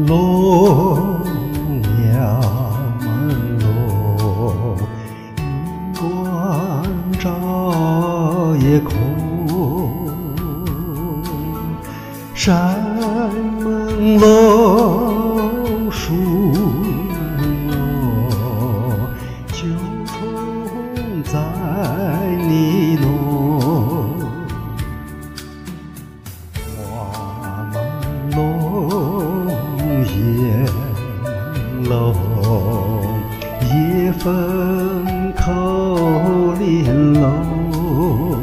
笼鸟朦胧，云光照夜空。山朦胧，树浓，秋虫在呢喃。花朦胧，叶朦胧，夜风扣帘楼。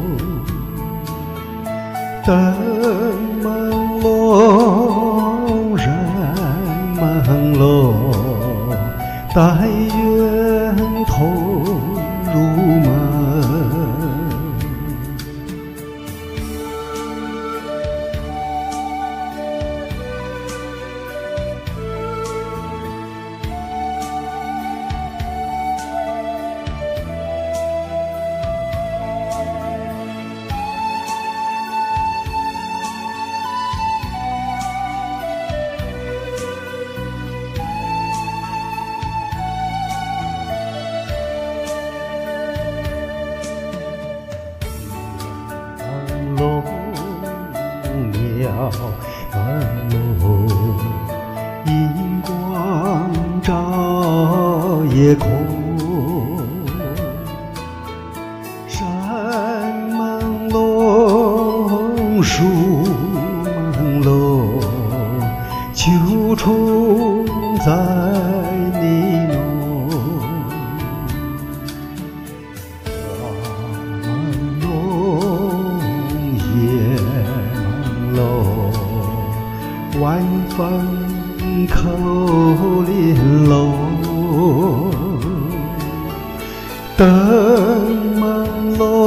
灯朦胧，人朦胧，但愿同入门。鸟朦胧，银光照夜空。山朦胧，树朦胧，秋虫在呢喃。晚风扣帘楼，灯朦胧，